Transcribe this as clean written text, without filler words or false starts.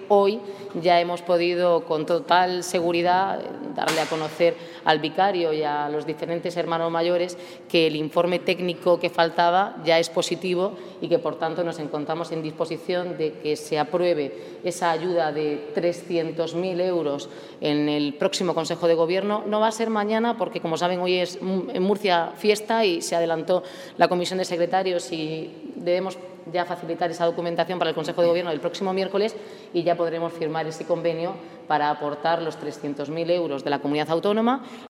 hoy ya hemos podido con total seguridad darle a conocer al vicario y a los diferentes hermanos mayores que el informe técnico que faltaba ya es positivo y que, por tanto, nos encontramos en disposición de que se apruebe esa ayuda de 300.000 euros en el próximo Consejo de Gobierno. No va a ser mañana porque, como saben, hoy es en Murcia fiesta y se adelantó la comisión de secretarios y debemos ya facilitar esa documentación para el Consejo de Gobierno del próximo miércoles y ya podremos firmar ese convenio para aportar los 300.000 euros de la comunidad autónoma.